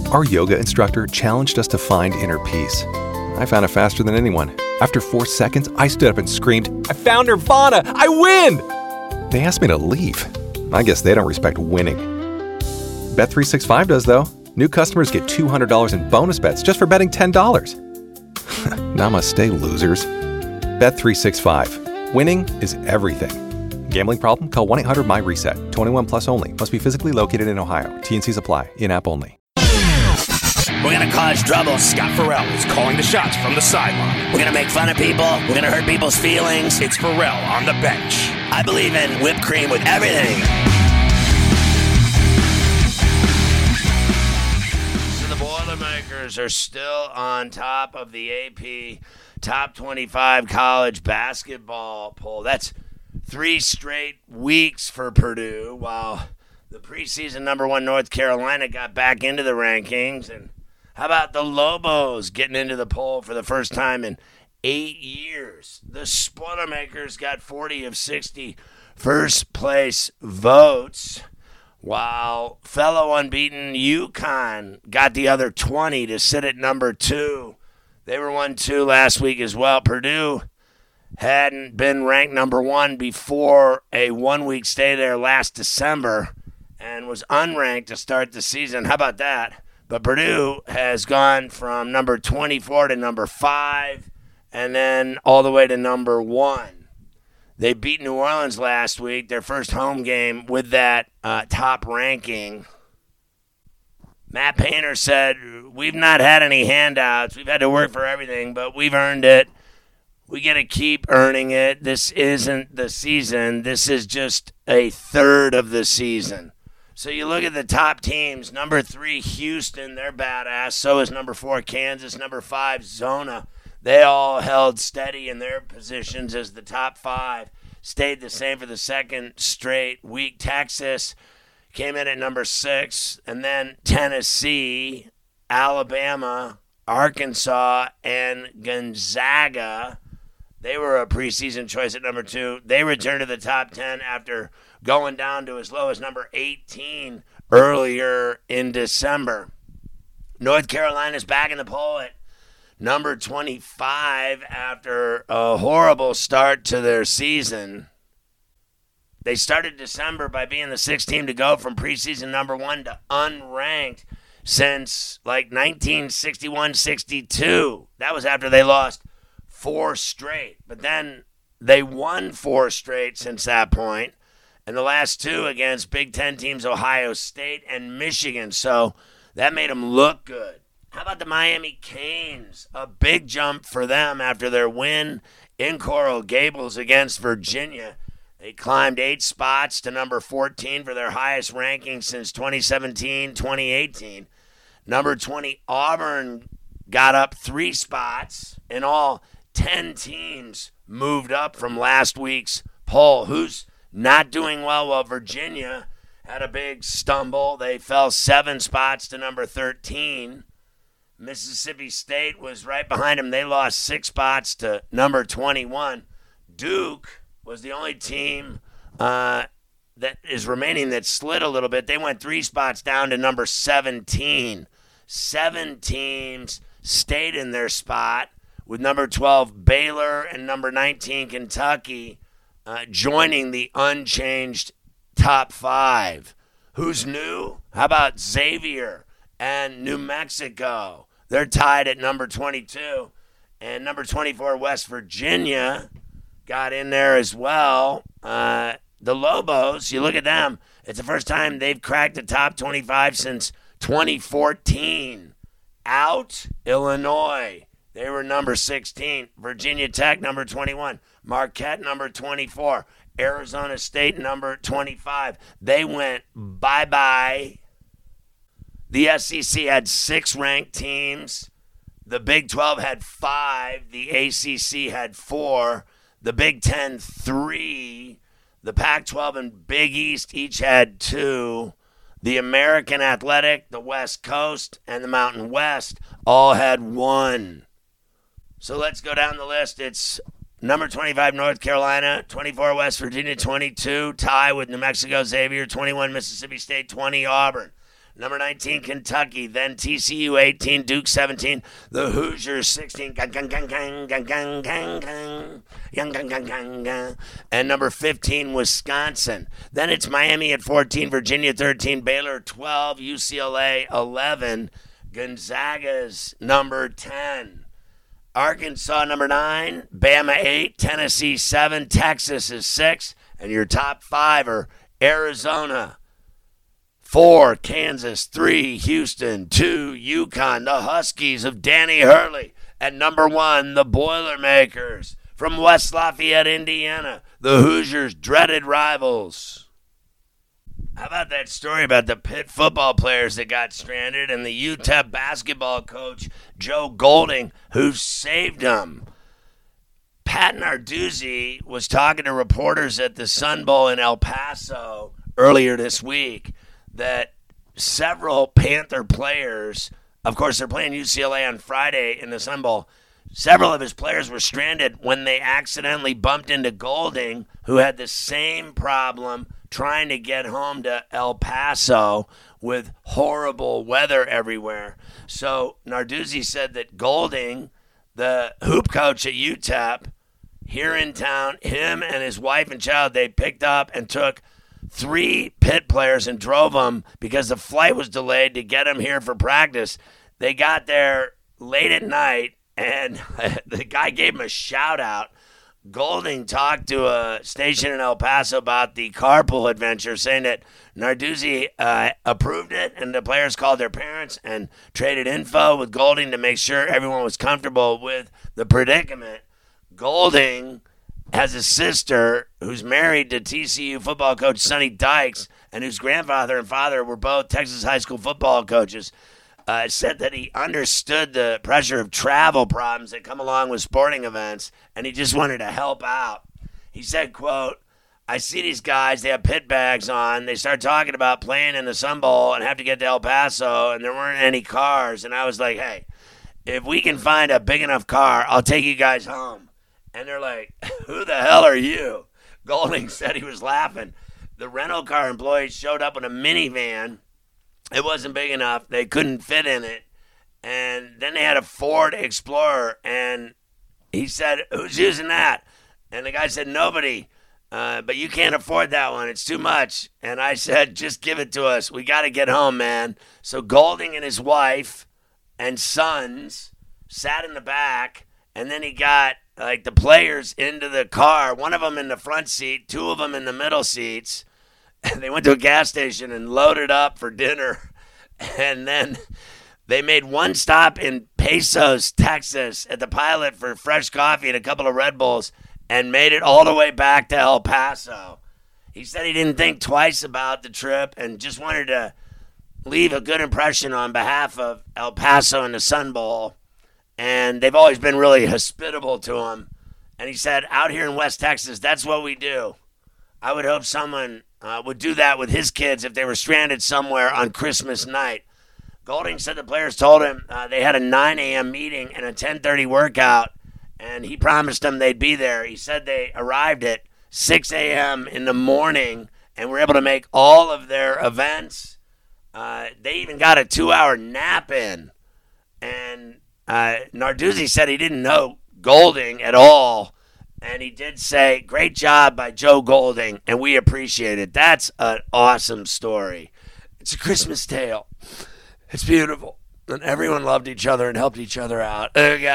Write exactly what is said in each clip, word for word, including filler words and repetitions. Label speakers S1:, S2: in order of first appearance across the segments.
S1: Our yoga instructor challenged us to find inner peace. I found it faster than anyone. After four seconds, I stood up and screamed, "I found Nirvana! I win!" They asked me to leave. I guess they don't respect winning. Bet three sixty-five does, though. New customers get two hundred dollars in bonus bets just for betting ten dollars. Namaste, losers. Bet three sixty-five. Winning is everything. Gambling problem? Call one eight hundred M Y reset. twenty-one plus only. Must be physically located in Ohio. T and Cs apply. In-app only.
S2: We're going to cause trouble. Scott Farrell is calling the shots from the sideline. We're going to make fun of people. We're going to hurt people's feelings. It's Farrell on the bench. I believe in whipped cream with everything. So the Boilermakers are still on top of the A P Top twenty-five college basketball poll. That's three straight weeks for Purdue, while the preseason number one North Carolina got back into the rankings. And how about the Lobos getting into the poll for the first time in eight years? The Spoilermakers got forty of sixty first place votes, while fellow unbeaten UConn got the other twenty to sit at number two. They were one two last week as well. Purdue hadn't been ranked number one before a one-week stay there last December and was unranked to start the season. How about that? But Purdue has gone from number twenty-four to number five and then all the way to number one. They beat New Orleans last week, their first home game with that uh, top ranking. Matt Painter said, "We've not had any handouts. We've had to work for everything, but we've earned it. We got to keep earning it. This isn't the season. This is just a third of the season." So you look at the top teams. Number three, Houston, they're badass. So is number four, Kansas. Number five, Zona. They all held steady in their positions as the top five. Stayed the same for the second straight week. Texas came in at number six. And then Tennessee, Alabama, Arkansas, and Gonzaga. They were a preseason choice at number two. They returned to the top ten after going down to as low as number eighteen earlier in December. North Carolina's back in the poll at number twenty-five after a horrible start to their season. They started December by being the sixth team to go from preseason number one to unranked since like nineteen sixty-one sixty-two. That was after they lost four straight. But then they won four straight since that point. And the last two against Big Ten teams, Ohio State and Michigan. So that made them look good. How about the Miami Canes? A big jump for them after their win in Coral Gables against Virginia. They climbed eight spots to number fourteen for their highest ranking since twenty seventeen twenty eighteen. Number twenty, Auburn got up three spots. In all, ten teams moved up from last week's poll. Who's not doing well? Well, Virginia had a big stumble. They fell seven spots to number thirteen. Mississippi State was right behind them. They lost six spots to number twenty-one. Duke was the only team uh, that is remaining that slid a little bit. They went three spots down to number seventeen. Seven teams stayed in their spot, with number twelve Baylor and number nineteen Kentucky uh, joining the unchanged top five. Who's new? How about Xavier and New Mexico? They're tied at number twenty-two. And number twenty-four West Virginia got in there as well. Uh, the Lobos, you look at them, it's the first time they've cracked the top twenty-five since twenty fourteen. Out, Illinois. They were number sixteen. Virginia Tech, number twenty-one. Marquette, number twenty-four. Arizona State, number twenty-five. They went bye-bye. The S E C had six ranked teams. The Big twelve had five. The A C C had four. The Big Ten, three. The Pac twelve and Big East each had two. The American Athletic, the West Coast, and the Mountain West all had one. So let's go down the list. It's number twenty-five, North Carolina, twenty-four, West Virginia, twenty-two, tie with New Mexico, Xavier, twenty-one, Mississippi State, twenty, Auburn. Number nineteen, Kentucky. Then T C U eighteen, Duke seventeen. The Hoosiers sixteen. Gang, gang, gang, gang, gang, gang, gang, gang. Gang, gang, gang, gang, gang. And number fifteen, Wisconsin. Then it's Miami at fourteen, Virginia thirteen, Baylor twelve, U C L A eleven, Gonzaga's number ten. Arkansas number nine, Bama eight, Tennessee seven, Texas is six. And your top five are Arizona four, Kansas three, Houston two, UConn, the Huskies of Danny Hurley. At number one, the Boilermakers from West Lafayette, Indiana, the Hoosiers' dreaded rivals. How about that story about the Pitt football players that got stranded and the U T E P basketball coach, Joe Golding, who saved them? Pat Narduzzi was talking to reporters at the Sun Bowl in El Paso earlier this week that several Panther players, of course, they're playing U C L A on Friday in the Sun Bowl. Several of his players were stranded when they accidentally bumped into Golding, who had the same problem trying to get home to El Paso with horrible weather everywhere. So Narduzzi said that Golding, the hoop coach at U T E P, here in town, him and his wife and child, they picked up and took three Pitt players and drove them because the flight was delayed to get them here for practice. They got there late at night, and the guy gave him a shout-out. Golding talked to a station in El Paso about the carpool adventure, saying that Narduzzi uh, approved it, and the players called their parents and traded info with Golding to make sure everyone was comfortable with the predicament. Golding has a sister who's married to T C U football coach Sonny Dykes, and whose grandfather and father were both Texas high school football coaches. Uh, said that he understood the pressure of travel problems that come along with sporting events, and he just wanted to help out. He said, quote, I see these guys, they have pit bags on. They start talking about playing in the Sun Bowl and have to get to El Paso, and there weren't any cars. And I was like, hey, if we can find a big enough car, I'll take you guys home. And they're like, who the hell are you? Golding said he was laughing. The rental car employees showed up in a minivan. It wasn't big enough. They couldn't fit in it. And then they had a Ford Explorer. And he said, who's using that? And the guy said, nobody. Uh, but you can't afford that one. It's too much. And I said, just give it to us. We got to get home, man. So Golding and his wife and sons sat in the back. And then he got like the players into the car, one of them in the front seat, two of them in the middle seats. And they went to a gas station and loaded up for dinner. And then they made one stop in Pasos, Texas at the Pilot for fresh coffee and a couple of Red Bulls and made it all the way back to El Paso. He said he didn't think twice about the trip and just wanted to leave a good impression on behalf of El Paso and the Sun Bowl. And they've always been really hospitable to him. And he said, out here in West Texas, that's what we do. I would hope someone uh, would do that with his kids if they were stranded somewhere on Christmas night. Golding said the players told him uh, they had a nine a.m. meeting and a ten thirty workout, and he promised them they'd be there. He said they arrived at six a.m. in the morning and were able to make all of their events. Uh, they even got a two-hour nap in. And Uh, Narduzzi said he didn't know Golding at all, and he did say, great job by Joe Golding, and we appreciate it. That's an awesome story. It's a Christmas tale. It's beautiful. And everyone loved each other and helped each other out. Okay.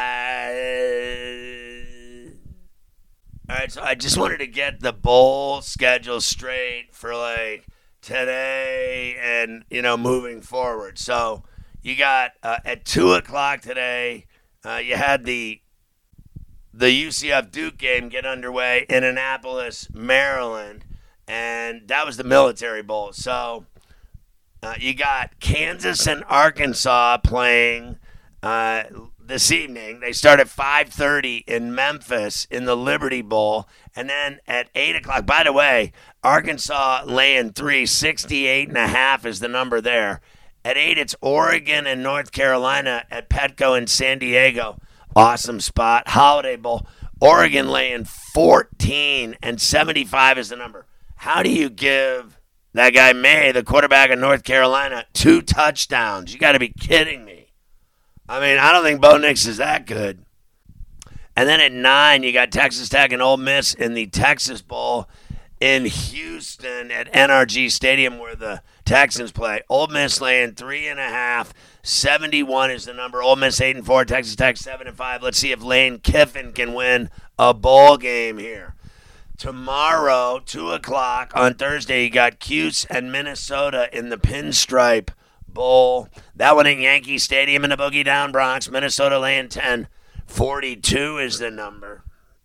S2: All right, so I just wanted to get the bowl schedule straight for, like, today and, you know, moving forward. So you got uh, at two o'clock today, uh, you had the the U C F Duke game get underway in Annapolis, Maryland, and that was the Military Bowl. So uh, you got Kansas and Arkansas playing uh, this evening. They start at five thirty in Memphis in the Liberty Bowl, and then at eight o'clock, by the way, Arkansas laying three, sixty-eight and a half is the number there. At eight, it's Oregon and North Carolina at Petco in San Diego. Awesome spot. Holiday Bowl. Oregon laying fourteen and seventy-five is the number. How do you give That guy May, the quarterback of North Carolina, two touchdowns. You got to be kidding me. I mean, I don't think Bo Nix is that good. And then at nine, you got Texas Tech and Ole Miss in the Texas Bowl in Houston at N R G Stadium where the Texans play. Ole Miss laying three and a half. seventy-one is the number. Ole Miss eight and four. Texas Tech seven and five. Let's see if Lane Kiffin can win a bowl game here. Tomorrow, two o'clock on Thursday, you got Cuse and Minnesota in the Pinstripe Bowl. That one at Yankee Stadium in the Boogie Down Bronx. Minnesota laying ten. forty-two is the number.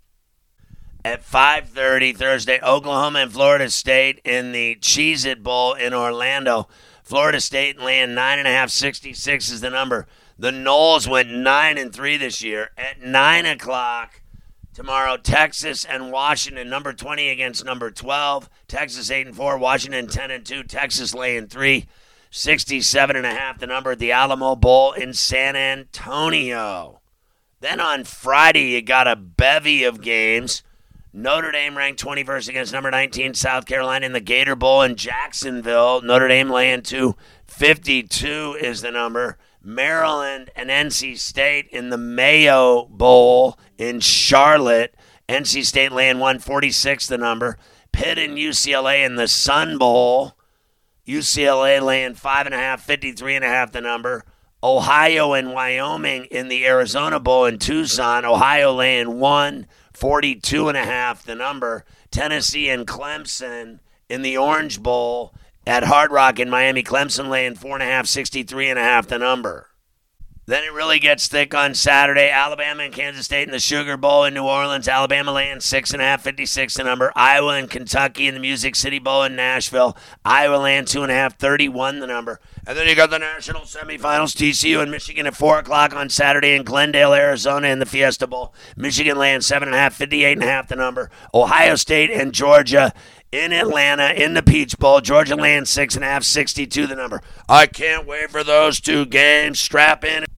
S2: At five thirty Thursday, Oklahoma and Florida State in the Cheez-It Bowl in Orlando. Florida State laying nine and a half. sixty-six is the number. The Noles went nine and three this year. At nine o'clock tomorrow, Texas and Washington, number twenty against number twelve. Texas eight and four, Washington ten and two. Texas laying three. sixty-seven and a half the number at the Alamo Bowl in San Antonio. Then on Friday, you got a bevy of games. Notre Dame ranked twenty-first against number nineteen South Carolina in the Gator Bowl in Jacksonville. Notre Dame laying two. fifty-two is the number. Maryland and N C State in the Mayo Bowl in Charlotte. N C State laying one. forty-six the number. Pitt and U C L A in the Sun Bowl. U C L A laying five and a half. fifty-three and a half the number. Ohio and Wyoming in the Arizona Bowl in Tucson. Ohio laying one. forty-two and a half the number. Tennessee and Clemson in the Orange Bowl at Hard Rock in Miami. Clemson laying four and a half. sixty-three and a half the number. Then it really gets thick on Saturday. Alabama and Kansas State in the Sugar Bowl in New Orleans. Alabama laying six and a half, fifty-six the number. Iowa and Kentucky in the Music City Bowl in Nashville. Iowa laying two and a half, thirty-one the number. And then you got the national semifinals. T C U and Michigan at four o'clock on Saturday in Glendale, Arizona in the Fiesta Bowl. Michigan laying seven and a half, fifty-eight and a half the number. Ohio State and Georgia in Atlanta in the Peach Bowl. Georgia laying six and a half, sixty-two the number. I can't wait for those two games. Strap in.